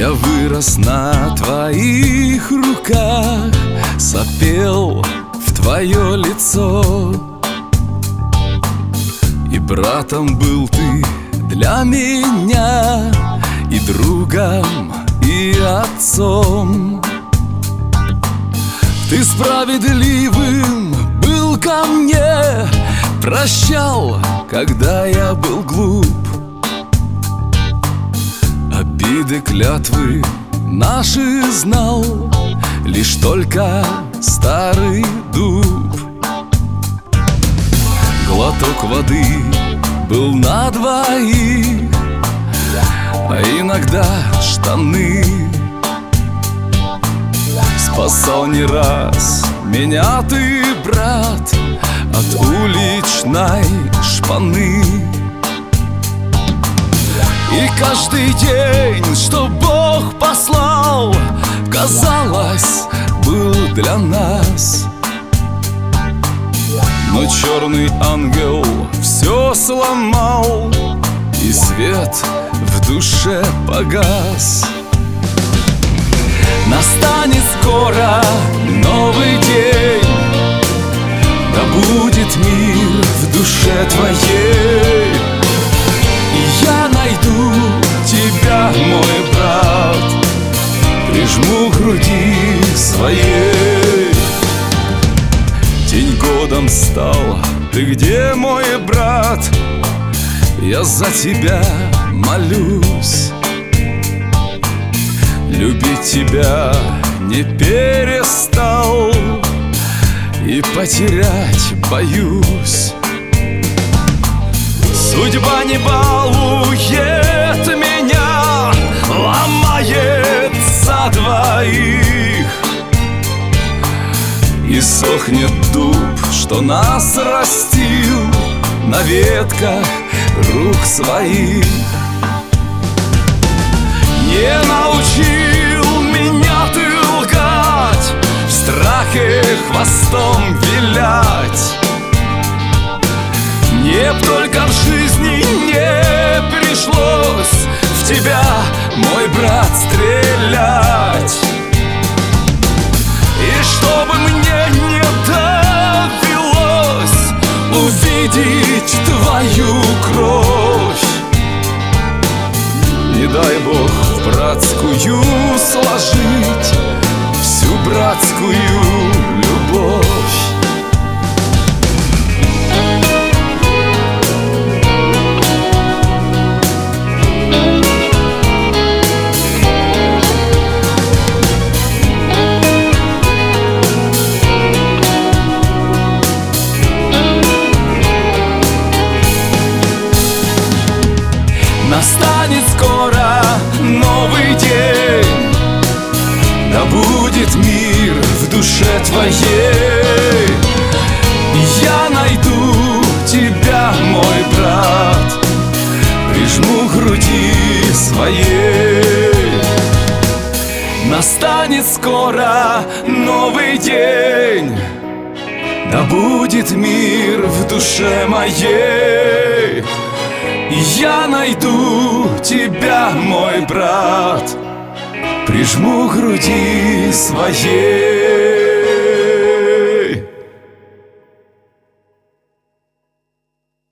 Я вырос на твоих руках, сопел в твое лицо. И братом был ты для меня, и другом, и отцом. Ты справедливым был ко мне, прощал, когда я был глуп. Обиды, клятвы наши знал лишь только старый дуб. Глоток воды был на двоих, а иногда штаны. Спасал не раз меня ты, брат, от уличной шпаны. И каждый день, что Бог послал, казалось, был для нас. Но черный ангел все сломал, и свет в душе погас. Настанет скоро новый день, да будет мир в душе твоей. И я найду тебя, мой брат, прижму к груди своей. День годом стал, ты где, мой брат? Я за тебя молюсь. Любить тебя не перестал, и потерять боюсь. Судьба не балует меня, ломает за двоих. И сохнет дуб, что нас растил на ветках рук своих. Не научил меня ты лгать, в страхе хвостом вилять. Мне б только в жизни не пришлось в тебя, мой брат, стрелять. И чтобы мне не довелось увидеть твою кровь, не дай Бог в братскую сложить всю братскую любовь. Настанет скоро новый день, да будет мир в душе твоей. Я найду тебя, мой брат, прижму к груди своей. Настанет скоро новый день, да будет мир в душе моей. Я найду тебя, мой брат, прижму к груди своей.